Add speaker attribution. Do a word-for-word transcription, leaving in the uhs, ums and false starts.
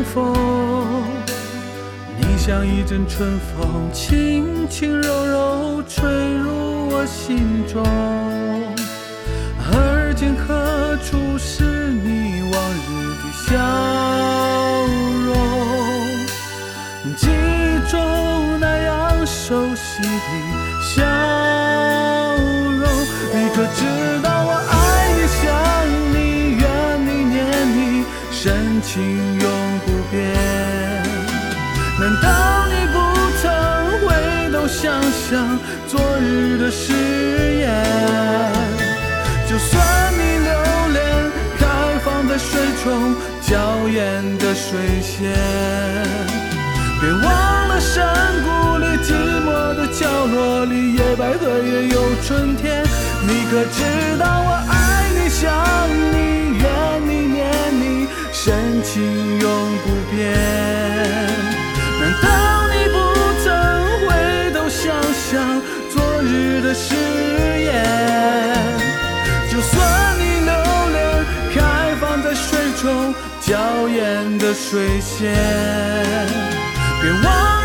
Speaker 1: 相逢，你像一阵春风，轻轻柔柔吹入我心中。而今何处是你往日的笑容？记忆中那样熟悉的笑容，你可知道我爱你想你怨你念你，深情永不变。难道你不曾回头想想昨日的誓言？就算你留恋开放在水中娇艳的水仙，别忘了山谷里寂寞的角落里，野百合也有春天。你可知道我爱你想你怨你念你，深情永不变。难道你不曾回头想想昨日的誓言？就算你留恋开放在水中娇艳的水仙，别忘了